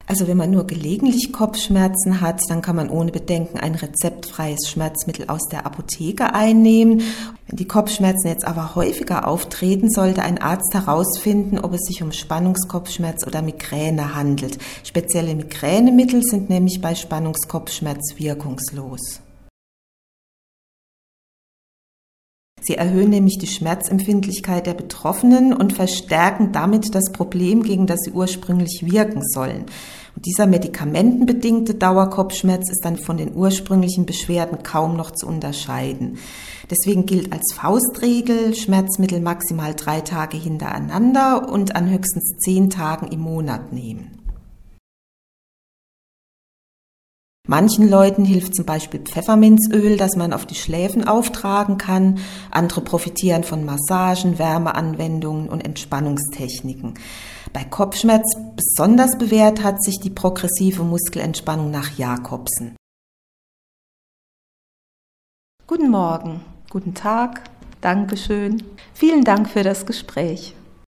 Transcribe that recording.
Also wenn man nur gelegentlich Kopfschmerzen hat, dann kann man ohne Bedenken ein rezeptfreies Schmerzmittel aus der Apotheke einnehmen. Wenn die Kopfschmerzen jetzt aber häufiger auftreten, sollte ein Arzt herausfinden, ob es sich um Spannungskopfschmerz oder Migräne handelt. Spezielle Migränemittel sind nämlich bei Spannungskopfschmerz wirkungslos. Sie erhöhen nämlich die Schmerzempfindlichkeit der Betroffenen und verstärken damit das Problem, gegen das sie ursprünglich wirken sollen. Und dieser medikamentenbedingte Dauerkopfschmerz ist dann von den ursprünglichen Beschwerden kaum noch zu unterscheiden. Deswegen gilt als Faustregel, Schmerzmittel maximal 3 Tage hintereinander und an höchstens 10 Tagen im Monat nehmen. Manchen Leuten hilft zum Beispiel Pfefferminzöl, das man auf die Schläfen auftragen kann. Andere profitieren von Massagen, Wärmeanwendungen und Entspannungstechniken. Bei Kopfschmerz besonders bewährt hat sich die progressive Muskelentspannung nach Jacobsen. Guten Morgen, guten Tag, Dankeschön. Vielen Dank für das Gespräch.